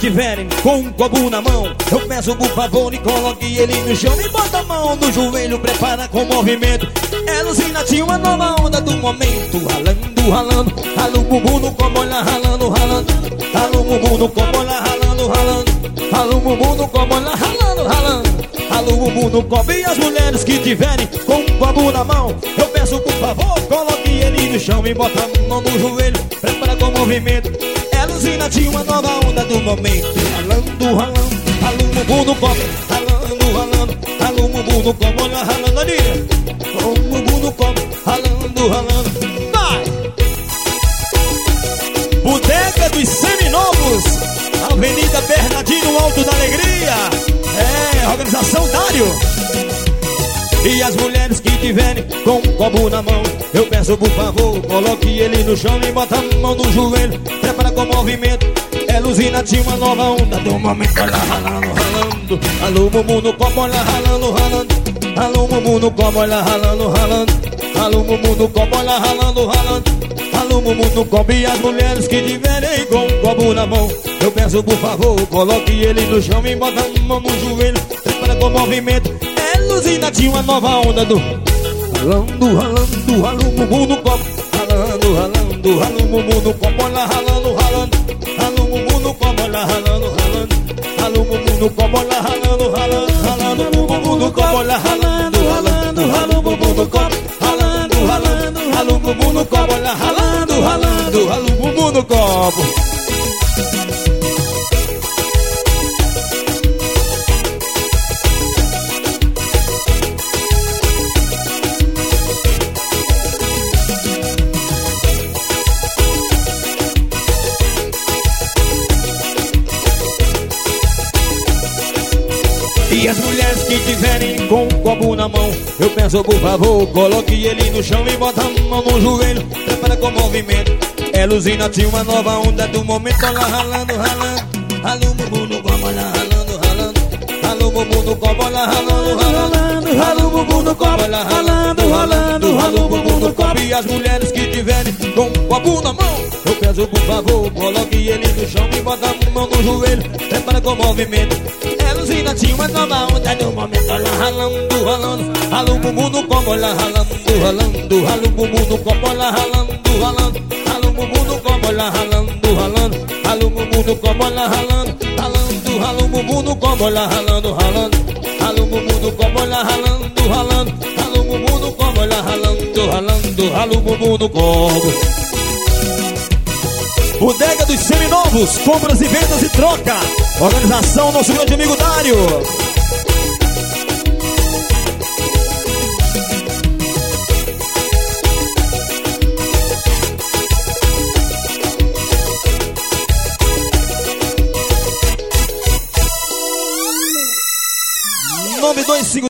tiverem com um copo na mão, eu peço por favor e coloque ele no chão e bota a mão no joelho, prepara com movimento. É Lucinatinho, a nova onda do momento. Ralando, ralando, rala o bumbum no copo, olha ralando, ralando. Rala o bumbum no copo, olha ralando, ralando. Rala o bumbum no copo, olha ralando, ralando. Rala o bumbum no copo. E as mulheres que tiverem com um copo na mão, eu peço por favor, coloque ele no chão e bota a mão no joelho, prepara com movimento. É Lucinatinho, a nova onda do momento. Ralando, ralando, rala o bumbum no copo, ralando, ralando. Rala o bumbum no copo, olha ralando, Aninha. Com o bumbum no copo, ralando, ralando. Vai! Bodega dos Seminovos, Avenida Bernardino, Alto da Alegria. É, organização Dário. E as mulheres que tiverem com um copo na mão, eu peço por favor, coloque ele no chão e bota a mão no joelho, prepara com movimento. É Lucinatinho, uma nova onda do momento. Olha ralando, ralando. Alô, bumbum no copo, olha ralando, ralando. Alô, bumbum no copo, olha ralando, ralando. Alô, bumbum no copo, olha ralando, ralando. Alô, bumbum no copo. E as mulheres que tiverem com um copo na mão, eu peço por favor, coloque ele no chão e bota a mão no joelho, prepara com movimento. É Lucinatinho, a nova onda do ralando, ralando, rala o bumbum no copo, ralando, ralando, rala o bumbum no copo, olha ralando, ralando. Rala o bumbum no copo, olha ralando, ralando. Rala o bumbum no copo, olha ralando, ralando. Ralando o bumbum no copo, olha ralando, ralando. Rala o bumbum no copo, ralando, ralando. Rala o bumbum no copo, olha ralando, ralando. Rala o bumbum no copo. E as mulheres que tiverem com um copo na mão, eu peço por favor, coloque ele no chão e bota a mão no joelho, prepara com movimento. É Lucinatinho, uma nova onda do momento. Olha ralando, ralando. Rala o bumbum no copo, olha ralando, ralando. Rala o bumbum no copo, olha ralando, ralando. Rala o bumbum no copo, olha ralando, ralando. Rala o bumbum no copo. E as mulheres que tiverem com um copo na mão, eu peço por favor, coloque ele no chão e bota a mão no joelho, prepara com movimento. É Lucinatinho, uma nova onda do momento. Olha ralando, ralando. Rala o bumbum no copo, olha ralando, ralando. Rala o bumbum no copo, olha ralando, ralando. Rala o bumbum no copo, olha ralando, ralando. Rala o bumbum no copo, olha ralando, ralando. Rala o bumbum no copo, olha ralando, ralando. Rala o bumbum no copo, olha ralando, ralando. Rala o bumbum no copo, olha ralando, ralando. Rala o bumbum no copo. Bodega dos Seminovos, compras e vendas e troca. Organização nosso grande amigo Dário. Nome 2